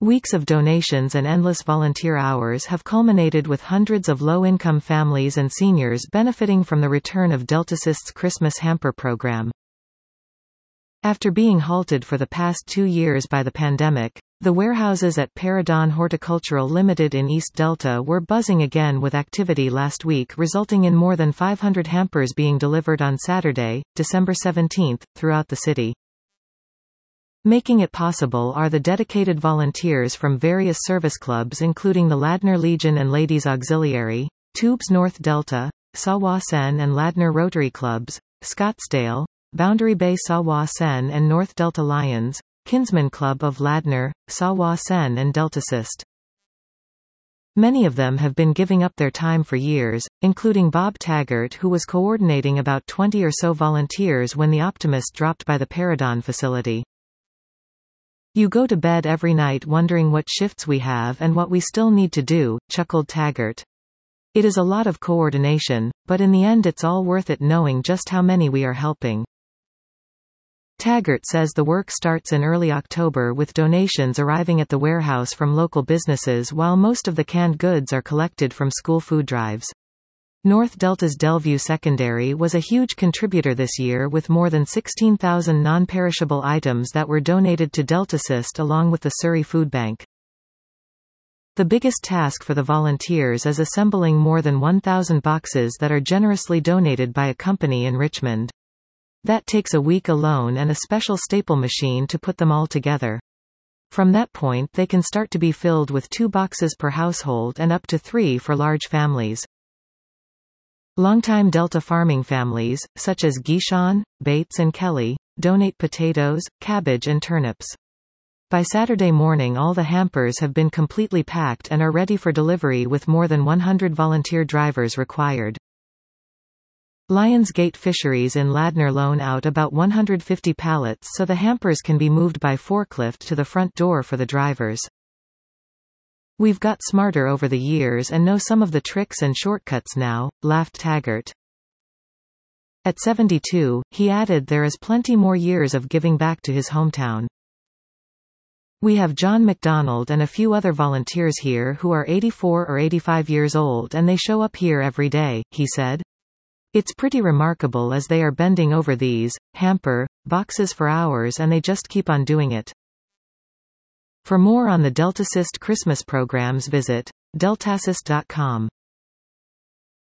Weeks of donations and endless volunteer hours have culminated with hundreds of low-income families and seniors benefiting from the return of Deltasyst's Christmas hamper program. After being halted for the past 2 years by the pandemic, the warehouses at Paradon Horticultural Limited in East Delta were buzzing again with activity last week, resulting in more than 500 hampers being delivered on Saturday, December 17, throughout the city. Making it possible are the dedicated volunteers from various service clubs including the Ladner Legion and Ladies Auxiliary, Tubes North Delta, Sawa Sen and Ladner Rotary Clubs, Scottsdale, Boundary Bay Sawa Sen and North Delta Lions, Kinsman Club of Ladner, Sawa Sen and Deltasyst. Many of them have been giving up their time for years, including Bob Taggart, who was coordinating about 20 or so volunteers when the Optimist dropped by the Paradon facility. "You go to bed every night wondering what shifts we have and what we still need to do," chuckled Taggart. "It is a lot of coordination, but in the end it's all worth it knowing just how many we are helping." Taggart says the work starts in early October with donations arriving at the warehouse from local businesses while most of the canned goods are collected from school food drives. North Delta's Delview Secondary was a huge contributor this year with more than 16,000 non-perishable items that were donated to Deltasyst along with the Surrey Food Bank. The biggest task for the volunteers is assembling more than 1,000 boxes that are generously donated by a company in Richmond. That takes a week alone and a special staple machine to put them all together. From that point they can start to be filled with 2 boxes per household and up to 3 for large families. Longtime Delta farming families, such as Gishon, Bates and Kelly, donate potatoes, cabbage and turnips. By Saturday morning all the hampers have been completely packed and are ready for delivery with more than 100 volunteer drivers required. Lionsgate Fisheries in Ladner loan out about 150 pallets so the hampers can be moved by forklift to the front door for the drivers. "We've got smarter over the years and know some of the tricks and shortcuts now," laughed Taggart. At 72, he added there is plenty more years of giving back to his hometown. "We have John McDonald and a few other volunteers here who are 84 or 85 years old and they show up here every day," he said. "It's pretty remarkable as they are bending over these hamper boxes for hours and they just keep on doing it." For more on the Deltasyst Christmas programs visit deltasyst.com.